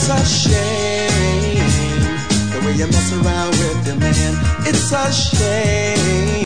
It's a shame the way you mess around with your man. It's a shame.